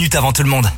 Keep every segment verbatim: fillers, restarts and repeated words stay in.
minutes avant tout le monde.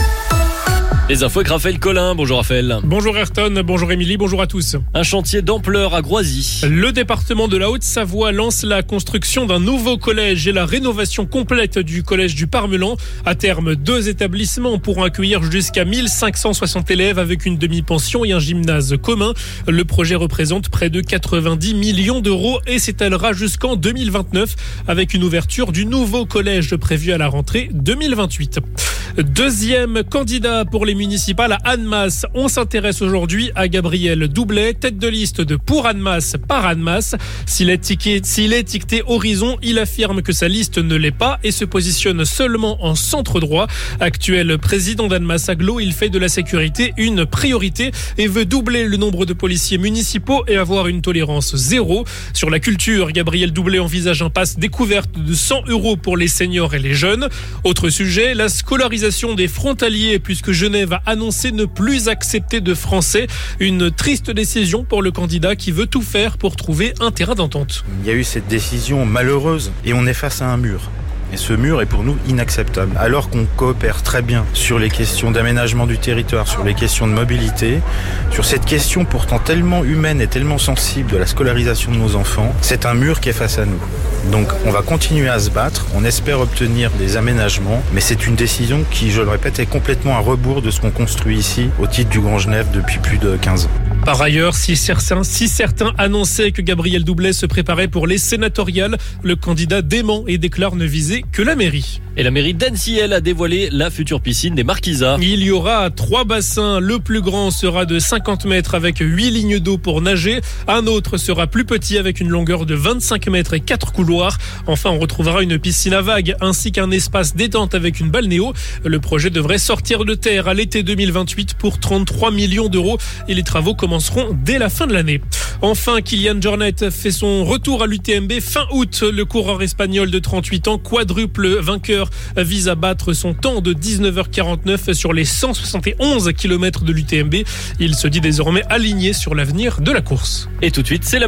Les infos avec Raphaël Collin. Bonjour Raphaël. Bonjour Ayrton, bonjour Émilie, bonjour à tous. Un chantier d'ampleur à Groisy. Le département de la Haute-Savoie lance la construction d'un nouveau collège et la rénovation complète du collège du Parmelan. À terme, deux établissements pourront accueillir jusqu'à mille cinq cent soixante élèves avec une demi-pension et un gymnase commun. Le projet représente près de quatre-vingt-dix millions d'euros et s'étalera jusqu'en deux mille vingt-neuf avec une ouverture du nouveau collège prévu à la rentrée deux mille vingt-huit. Deuxième candidat pour les municipales à Annemasse. On s'intéresse aujourd'hui à Gabriel Doublet, tête de liste de Pour Annemasse par Annemasse. S'il est étiqueté, s'il est étiqueté Horizon, il affirme que sa liste ne l'est pas et se positionne seulement en centre droit. Actuel président d'Annemasse Agglo, il fait de la sécurité une priorité et veut doubler le nombre de policiers municipaux et avoir une tolérance zéro. Sur la culture, Gabriel Doublet envisage un pass découverte de cent euros pour les seniors et les jeunes. Autre sujet, la scolarisation des frontaliers puisque Genève a annoncé ne plus accepter de Français. Une triste décision pour le candidat qui veut tout faire pour trouver un terrain d'entente. Il y a eu cette décision malheureuse et on est face à un mur. Et ce mur est pour nous inacceptable. Alors qu'on coopère très bien sur les questions d'aménagement du territoire, sur les questions de mobilité, sur cette question pourtant tellement humaine et tellement sensible de la scolarisation de nos enfants, c'est un mur qui est face à nous. Donc on va continuer à se battre, on espère obtenir des aménagements, mais c'est une décision qui, je le répète, est complètement à rebours de ce qu'on construit ici au titre du Grand Genève depuis plus de quinze ans. Par ailleurs, si certains, si certains annonçaient que Gabriel Doublet se préparait pour les sénatoriales, le candidat dément et déclare ne viser que la mairie. Et la mairie d'Annecy, elle, a dévoilé la future piscine des Marquisas. Il y aura trois bassins. Le plus grand sera de cinquante mètres avec huit lignes d'eau pour nager. Un autre sera plus petit avec une longueur de vingt-cinq mètres et quatre couloirs. Enfin, on retrouvera une piscine à vagues ainsi qu'un espace détente avec une balnéo. Le projet devrait sortir de terre à l'été deux mille vingt-huit pour trente-trois millions d'euros et les travaux commenceront dès la fin de l'année. Enfin, Kylian Jornet fait son retour à l'U T M B fin août. Le coureur espagnol de trente-huit ans, quadruple vainqueur, vise à battre son temps de dix-neuf heures quarante-neuf sur les cent soixante et onze kilomètres de l'U T M B. Il se dit désormais aligné sur l'avenir de la course. Et tout de suite, c'est la